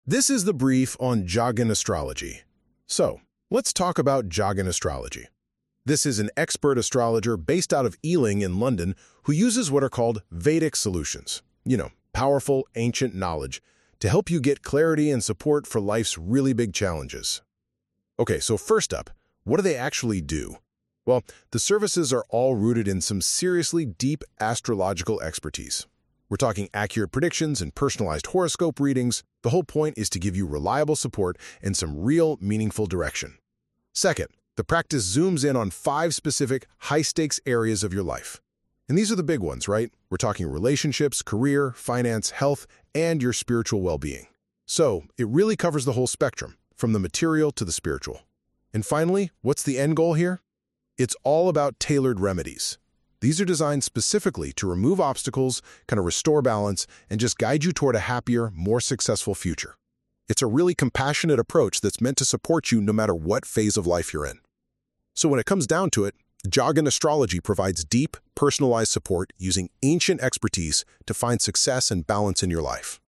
This is the brief on Jagan astrology. So, let's talk about Jagan astrology. This is an expert astrologer based out of Ealing in London who uses what are called Vedic solutions. Powerful, ancient knowledge to help you get clarity and support for life's really big challenges. Okay, so first up, what do they actually do? Well, the services are all rooted in some seriously deep astrological expertise. We're talking accurate predictions and personalized horoscope readings. The whole point is to give you reliable support and some real, meaningful direction. Second, the practice zooms in on 5 specific, high-stakes areas of your life. And these are the big ones, right? We're talking relationships, career, finance, health, and your spiritual well-being. So, it really covers the whole spectrum, from the material to the spiritual. And finally, what's the end goal here? It's all about tailored remedies. These are designed specifically to remove obstacles, kind of restore balance, and just guide you toward a happier, more successful future. It's a really compassionate approach that's meant to support you no matter what phase of life you're in. So when it comes down to it, Jagan Astrology provides deep, personalized support using ancient expertise to find success and balance in your life.